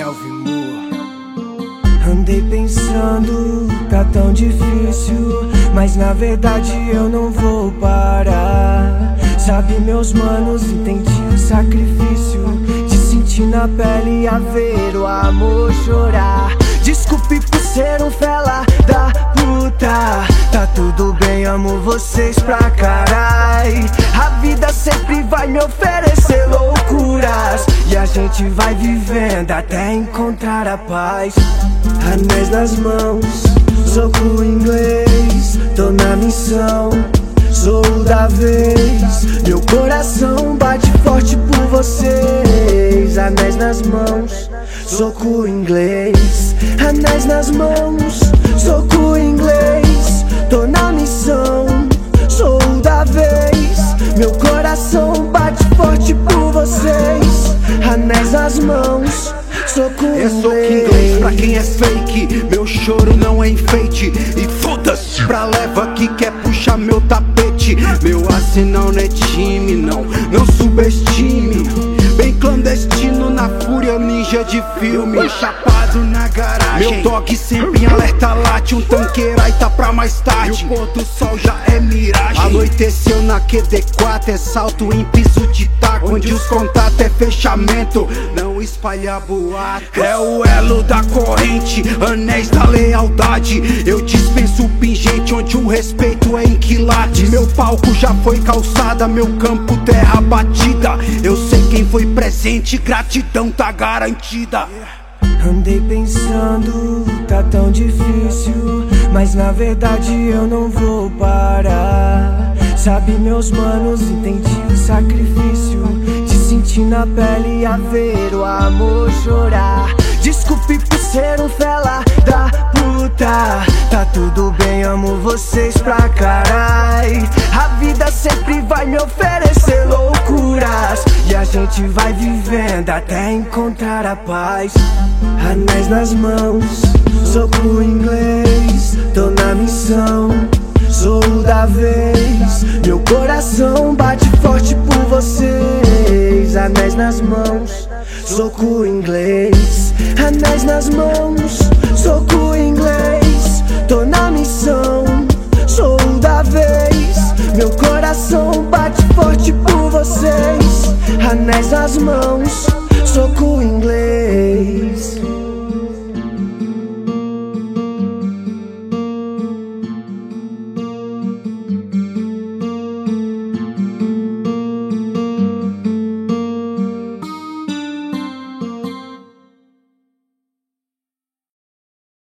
Andei pensando, tá tão difícil, mas na verdade eu não vou parar. Sabe, meus manos, entendi o sacrifício de sentir na pele a ver o amor chorar. Desculpe por ser um fela da puta, tá tudo bem, amo vocês pra carai. A vida sempre vai me oferecer loucuras, e a gente vai vivendo até encontrar a paz. Anéis nas mãos, soco inglês, tô na missão, sou o da vez. Meu coração bate forte por vocês. Anéis nas mãos, soco inglês. Anéis nas mãos, soco inglês, tô na missão, sou o da vez. Meu coração bate forte por vocês. Anéis nas mãos, soco inglês. É soco inglês pra quem é fake, meu choro não é enfeite. E foda-se pra leva que quer puxar meu tapete. Meu arsenal não é time, não subestime. Bem clandestino na fúria ninja de filme. Chapado na garagem, meu dog sempre em alerta late. Um tanqueiro aí tá pra mais tarde, e o pôr do sol já é miragem. Anoiteceu na QD4, é salto em piso de taco, onde os contatos é fechamento, não espalha boato. É o elo da corrente, anéis da lealdade. Eu dispenso o pingente onde o respeito é em quilates. Meu palco já foi calçada, meu campo terra batida. Eu sei quem foi presente, gratidão tá garantida. Andei pensando, tá tão difícil, mas na verdade eu não vou parar. Sabe, meus manos, entendi o sacrifício de sentir na pele a ver o amor chorar. Desculpe por ser um fela da puta, tá tudo bem, amo vocês pra carai. A vida sempre vai me oferecer loucuras, e a gente vai vivendo até encontrar a paz. Anéis nas mãos, soco inglês, tô na missão, sou o da vez. Meu coração bate forte por vocês. Anéis nas mãos, soco inglês. Anéis nas mãos, soco inglês, tô na missão, sou o da vez. Meu coração bate forte por vocês. Anéis nas mãos, soco inglês.